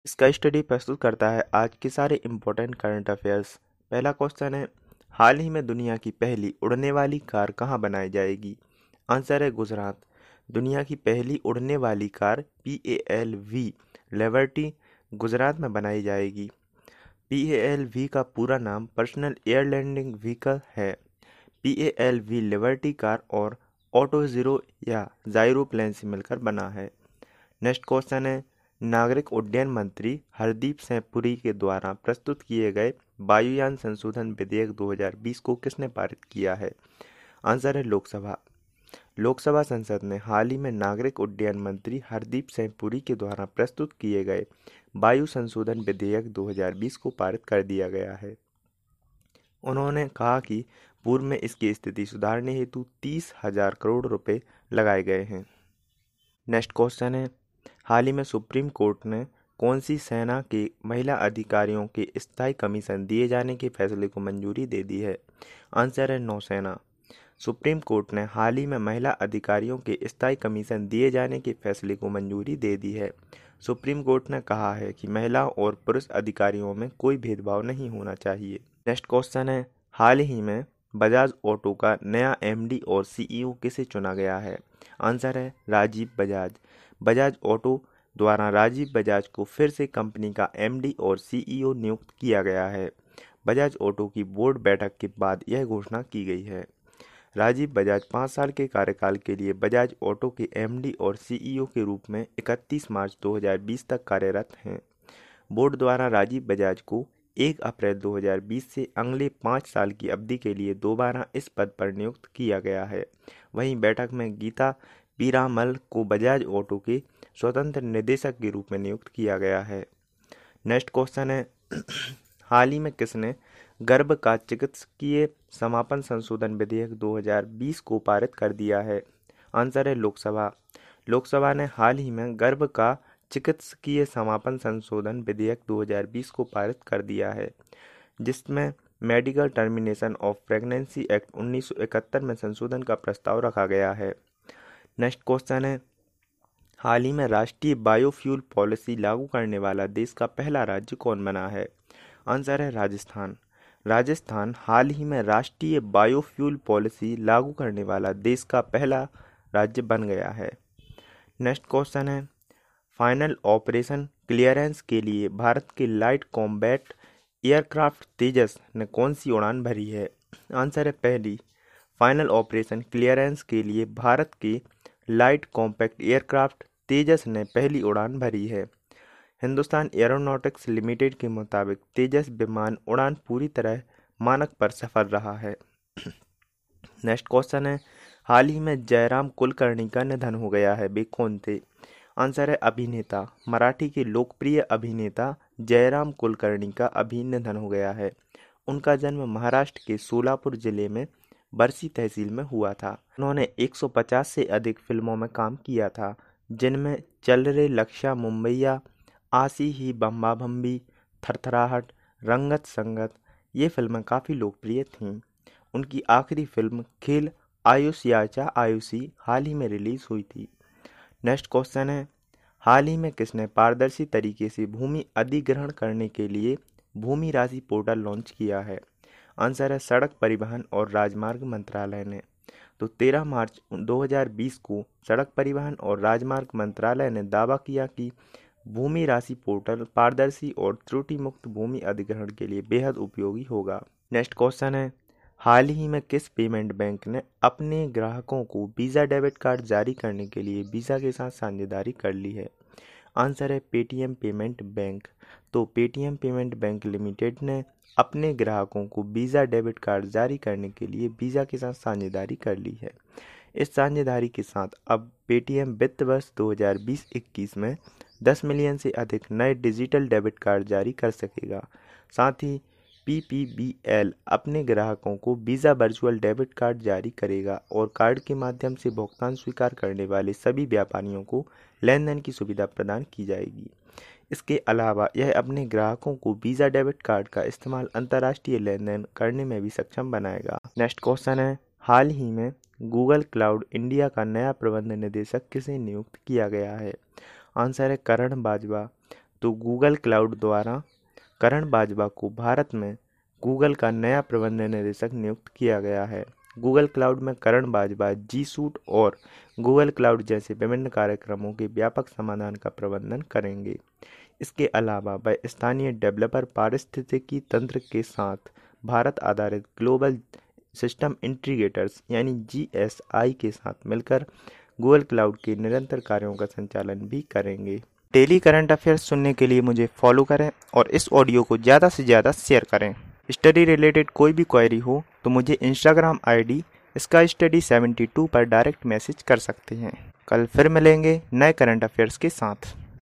इसका स्टडी प्रस्तुत करता है आज के सारे इम्पोर्टेंट करंट अफेयर्स। पहला क्वेश्चन है, हाल ही में दुनिया की पहली उड़ने वाली कार कहाँ बनाई जाएगी? आंसर है गुजरात। दुनिया की पहली उड़ने वाली कार PALV लिबर्टी गुजरात में बनाई जाएगी। PALV का पूरा नाम पर्सनल एयर लैंडिंग व्हीकल है। PALV लिबर्टी कार और ऑटो जीरो या जायरो प्लेन से मिलकर बना है। नेक्स्ट क्वेश्चन है, नागरिक उड्डयन मंत्री हरदीप सिंह पुरी के द्वारा प्रस्तुत किए गए वायुयान संशोधन विधेयक 2020 को किसने पारित किया है? आंसर है लोकसभा। लोकसभा संसद ने हाल ही में नागरिक उड्डयन मंत्री हरदीप सिंह पुरी के द्वारा प्रस्तुत किए गए वायु संशोधन विधेयक 2020 को पारित कर दिया गया है। उन्होंने कहा कि पूर्व में इसकी स्थिति सुधारने हेतु 30,000 करोड़ रुपए लगाए गए हैं। नेक्स्ट क्वेश्चन है, हाल ही में सुप्रीम कोर्ट ने कौन सी सेना के महिला अधिकारियों के स्थायी कमीशन दिए जाने के फैसले को मंजूरी दे दी है? आंसर है नौसेना। सुप्रीम कोर्ट ने हाल ही में महिला अधिकारियों के स्थायी कमीशन दिए जाने के फैसले को मंजूरी दे दी है। सुप्रीम कोर्ट ने कहा है कि महिला और पुरुष अधिकारियों में कोई भेदभाव नहीं होना चाहिए। नेक्स्ट क्वेश्चन है, हाल ही में बजाज ऑटो का नया MD और CEO किसे चुना गया है? आंसर है राजीव बजाज। बजाज ऑटो द्वारा राजीव बजाज को फिर से कंपनी का MD और CEO नियुक्त किया गया है। बजाज ऑटो की बोर्ड बैठक के बाद यह घोषणा की गई है। राजीव बजाज 5 साल के कार्यकाल के लिए बजाज ऑटो के MD और CEO के रूप में 31 मार्च 2020 तक कार्यरत हैं। बोर्ड द्वारा राजीव बजाज को 1 अप्रैल 2020 से अगले 5 साल की अवधि के लिए दोबारा इस पद पर नियुक्त किया गया है। वहीं बैठक में गीता पीरामल को बजाज ऑटो के स्वतंत्र निदेशक के रूप में नियुक्त किया गया है। नेक्स्ट क्वेश्चन है, हाल ही में किसने गर्भ का चिकित्सकीय समापन संशोधन विधेयक 2020 को पारित कर दिया है? आंसर है लोकसभा। लोकसभा ने हाल ही में गर्भ का चिकित्सकीय समापन संशोधन विधेयक 2020 को पारित कर दिया है, जिसमें medical termination of pregnancy act 1971 में संशोधन का प्रस्ताव रखा गया है। नेक्स्ट क्वेश्चन है, हाल ही में राष्ट्रीय बायोफ्यूल पॉलिसी लागू करने वाला देश का पहला राज्य कौन बना है? आंसर है राजस्थान। राजस्थान हाल ही में राष्ट्रीय बायोफ्यूल पॉलिसी लागू करने वाला देश का पहला राज्य बन गया है। नेक्स्ट क्वेश्चन है, फाइनल ऑपरेशन क्लियरेंस के लिए भारत के लाइट कॉम्बैट एयरक्राफ्ट तेजस ने कौन सी उड़ान भरी है? आंसर है पहली। फाइनल ऑपरेशन क्लियरेंस के लिए भारत के लाइट कॉम्पैक्ट एयरक्राफ्ट तेजस ने पहली उड़ान भरी है। हिंदुस्तान एरोनॉटिक्स लिमिटेड के मुताबिक तेजस विमान उड़ान पूरी तरह मानक पर सफल रहा है। नेक्स्ट क्वेश्चन है, हाल ही में जयराम कुलकर्णी का निधन हो गया है, वे कौन थे? आंसर है अभिनेता। मराठी के लोकप्रिय अभिनेता जयराम कुलकर्णी का अभी निधन हो गया है। उनका जन्म महाराष्ट्र के सोलापुर जिले में बरसी तहसील में हुआ था। उन्होंने 150 से अधिक फिल्मों में काम किया था, जिनमें चल रे लक्ष्या मुंबईया, आसी ही बम्बा बम्बी, थरथराहट, रंगत संगत ये फिल्में काफ़ी लोकप्रिय थीं। उनकी आखिरी फिल्म खेल आयुष्याचा आयुषी हाल ही में रिलीज हुई थी। नेक्स्ट क्वेश्चन है, हाल ही में किसने पारदर्शी तरीके से भूमि अधिग्रहण करने के लिए भूमि राशि पोर्टल लॉन्च किया है? आंसर है सड़क परिवहन और राजमार्ग मंत्रालय ने। तो 13 मार्च 2020 को सड़क परिवहन और राजमार्ग मंत्रालय ने दावा किया कि भूमि राशि पोर्टल पारदर्शी और त्रुटि मुक्त भूमि अधिग्रहण के लिए बेहद उपयोगी होगा। नेक्स्ट क्वेश्चन है, हाल ही में किस पेमेंट बैंक ने अपने ग्राहकों को वीज़ा डेबिट कार्ड जारी करने के लिए वीज़ा के साथ साझेदारी कर ली है? आंसर है पेटीएम पेमेंट बैंक। तो पेटीएम पेमेंट बैंक लिमिटेड ने अपने ग्राहकों को वीज़ा डेबिट कार्ड जारी करने के लिए वीज़ा के साथ साझेदारी कर ली है। इस साझेदारी के साथ अब पेटीएम वित्त वर्ष 2020-21 में 10 मिलियन से अधिक नए डिजिटल डेबिट कार्ड जारी कर सकेगा। साथ ही PPBL अपने ग्राहकों को वीज़ा वर्चुअल डेबिट कार्ड जारी करेगा और कार्ड के माध्यम से भुगतान स्वीकार करने वाले सभी व्यापारियों को लेनदेन की सुविधा प्रदान की जाएगी। इसके अलावा यह अपने ग्राहकों को वीज़ा डेबिट कार्ड का इस्तेमाल अंतर्राष्ट्रीय लेनदेन करने में भी सक्षम बनाएगा। नेक्स्ट क्वेश्चन है, हाल ही में गूगल क्लाउड इंडिया का नया प्रबंध निदेशक किसे नियुक्त किया गया है? आंसर है करण बाजवा। तो गूगल क्लाउड द्वारा करण बाजवा को भारत में गूगल का नया प्रबंध निदेशक नियुक्त किया गया है। गूगल क्लाउड में करण बाजवा जी सूट और गूगल क्लाउड जैसे विभिन्न कार्यक्रमों के व्यापक समाधान का प्रबंधन करेंगे। इसके अलावा वह स्थानीय डेवलपर पारिस्थितिकी तंत्र के साथ भारत आधारित ग्लोबल सिस्टम इंटीग्रेटर्स यानी GSI के साथ मिलकर गूगल क्लाउड के निरंतर कार्यों का संचालन भी करेंगे। डेली करंट अफेयर्स सुनने के लिए मुझे फॉलो करें और इस ऑडियो को ज़्यादा से ज़्यादा शेयर करें। स्टडी रिलेटेड कोई भी क्वेरी हो तो मुझे इंस्टाग्राम ID इसका स्टडी 72 पर डायरेक्ट मैसेज कर सकते हैं। कल फिर मिलेंगे नए करंट अफेयर्स के साथ।